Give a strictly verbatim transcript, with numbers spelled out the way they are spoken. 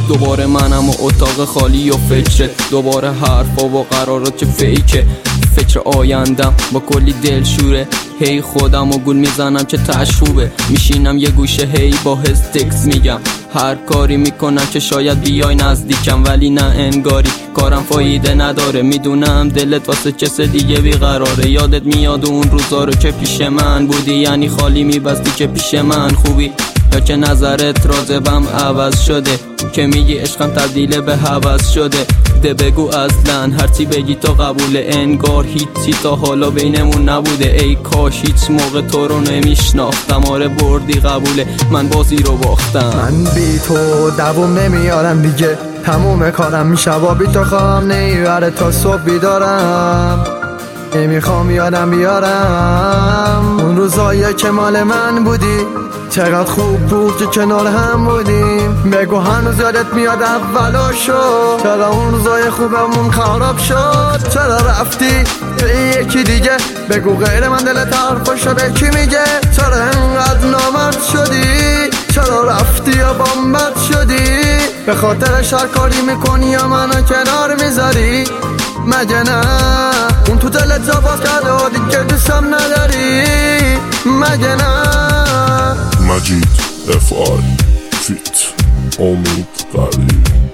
دوباره منم و اتاق خالی و فکرت، دوباره حرفا و قرارات که فیکه. فکر آیندم با کلی دلشوره، هی خودم و گول میزنم که تش خوبه. میشینم یه گوشه هی با حس تکس میگم، هر کاری میکنم که شاید بیای نزدیکم، ولی نه انگاری کارم فایده نداره. میدونم دلت واسه کس دیگه بیقراره، یادت میاد اون روزا رو که پیش من بودی، یعنی خالی میبستی که پیش من خوبی، یا که نظرت راجبم عوض شده، که میگی عشقم تبدیل به هوس شده. ده بگو اصلا هرچی بگی تو قبوله، انگار هیچی تا حالا بینمون نبوده. ای کاش هیچ موقع تو رو نمیشناختم، آره بردی قبوله من بازی رو باختم. من بی تو دووم نمیارم دیگه، تموم کارم میشبا بی تو خواهم نیاره تا صبح بیدارم. نمیخوام یادم بیارم اون روزایی که مال من بودی، چقدر خوب بود که کنار هم بودیم. بگو هنوز یادت میاد اولاشو، چرا اون روزای خوبمون خراب شد؟ چرا رفتی به یکی دیگه؟ بگو غیر من دلت حرفاشو به کی میگه؟ چرا انقدر نامرد شدی؟ چرا رفتی یا بامبد شدی؟ به خاطرش هر کاری میکنی یا منو کنار میذاری؟ مگه نه اون تو دلت جا باز کرده و دیگه دوستم نداری؟ مگه نه؟ مجید اف آی فیت امید قریب